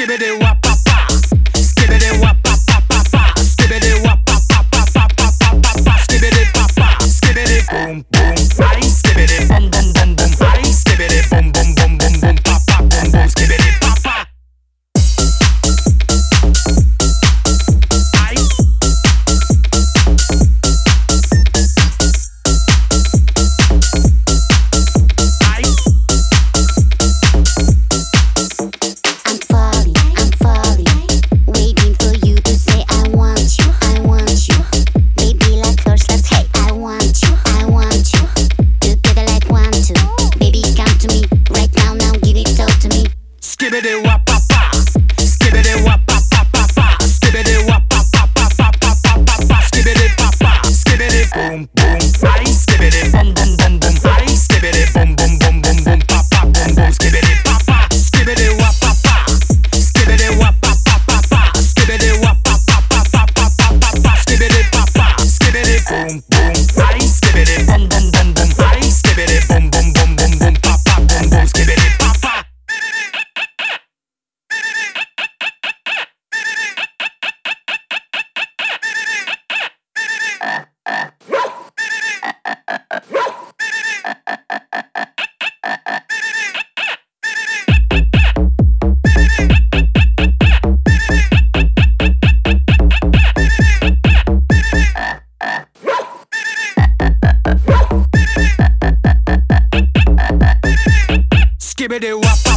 Skibbity wop pa pa, skibbity wop pa pa pa pa, skibbity wop pa pa pa pa pa pa pa pa, skibbity pa pa, skibbity boom boom, ay skibbity boom boom boom boom, ay skibbity boom boom boom boom boom, pa pa boom boom, skibbity pa pa. Ay. Ay. I'm falling, waiting for you to say I want you, I want you. Baby like first let's hey, I want you, I want you. Together like 1, 2. Baby come to me, right now, now give it all to me. Skibbity wop pa pa, skibbity wop pa pa pa pa, skibbity wop pa pa pa pa pa pa pa pa, skibbity pa pa, skibbity boom boom, ay skibbity boom boom boom boom, ay skibbity boom boom boom boom boom, pa pa boom boom, skibbity pa pa, skibbity wop pa pa, skibbity wop pa pa pa pa, skibbity wop pa pa pa pa pa pa pa pa, skibbity pa pa, skibbity boom boom, ay skibbity boom boom boom boom, ay skibbity boom boom boom boom boom, pa pa boom boom, skibbity pa pa. Skibbity wop.